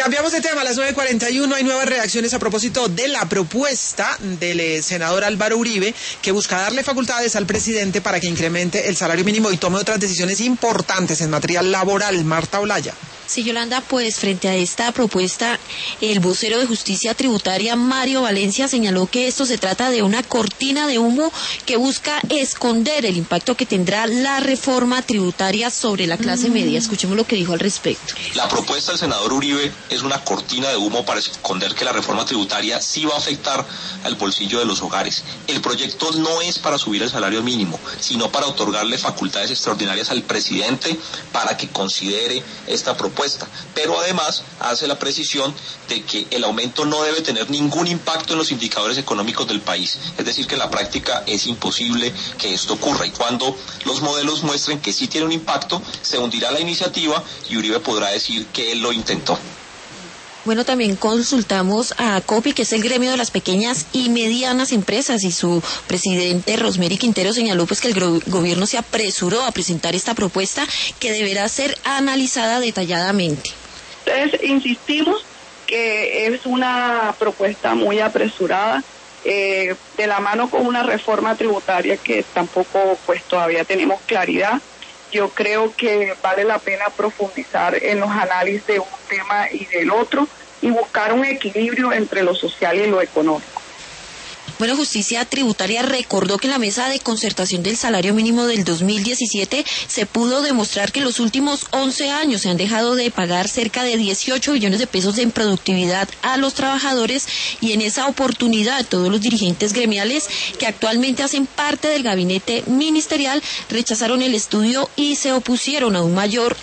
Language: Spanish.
Cambiamos de tema, a las 9:41 hay nuevas reacciones a propósito de la propuesta del senador Álvaro Uribe, que busca darle facultades al presidente para que incremente el salario mínimo y tome otras decisiones importantes en materia laboral. Marta Olaya. Sí, Yolanda, pues frente a esta propuesta, el vocero de Justicia Tributaria, Mario Valencia, señaló que esto se trata de una cortina de humo que busca esconder el impacto que tendrá la reforma tributaria sobre la clase media. Escuchemos lo que dijo al respecto. La propuesta del senador Uribe es una cortina de humo para esconder que la reforma tributaria sí va a afectar al bolsillo de los hogares. El proyecto no es para subir el salario mínimo, sino para otorgarle facultades extraordinarias al presidente para que considere esta propuesta. Pero además hace la precisión de que el aumento no debe tener ningún impacto en los indicadores económicos del país. Es decir, que en la práctica es imposible que esto ocurra. Y cuando los modelos muestren que sí tiene un impacto, se hundirá la iniciativa y Uribe podrá decir que él lo intentó. Bueno, también consultamos a COPI, que es el gremio de las pequeñas y medianas empresas, y su presidente, Rosmery Quintero, señaló pues que el gobierno se apresuró a presentar esta propuesta que deberá ser analizada detalladamente. Entonces, insistimos que es una propuesta muy apresurada, de la mano con una reforma tributaria que tampoco pues todavía tenemos claridad. Yo creo que vale la pena profundizar en los análisis de un tema y del otro y buscar un equilibrio entre lo social y lo económico. Bueno, Justicia Tributaria recordó que en la mesa de concertación del salario mínimo del 2017 se pudo demostrar que en los últimos 11 años se han dejado de pagar cerca de 18 billones de pesos en productividad a los trabajadores, y en esa oportunidad todos los dirigentes gremiales que actualmente hacen parte del gabinete ministerial rechazaron el estudio y se opusieron a un mayor